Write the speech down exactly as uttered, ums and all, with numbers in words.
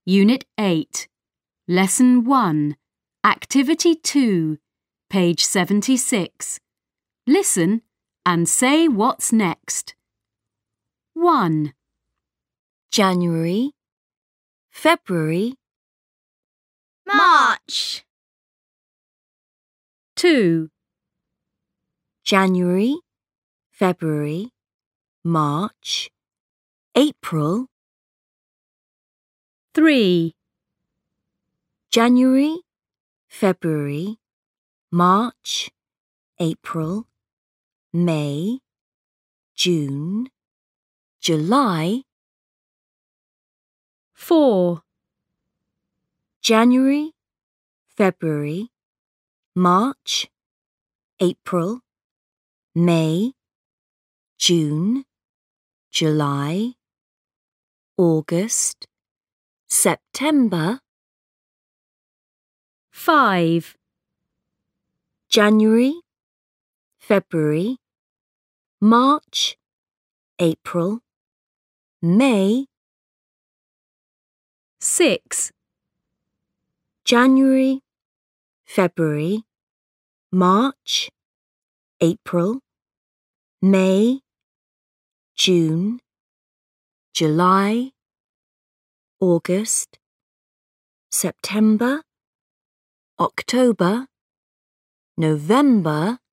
Unit eight, Lesson one, Activity two, page seventy-six. Listen and say what's next. one. January, February, March, two. January, February, March, April, three. January, February, March, April, May, June, July, four. January, February, March, April, May, June, July, August, September, five. January, February, March, April, May, six. January, February, March, April, May, June, July, August, September, October, November,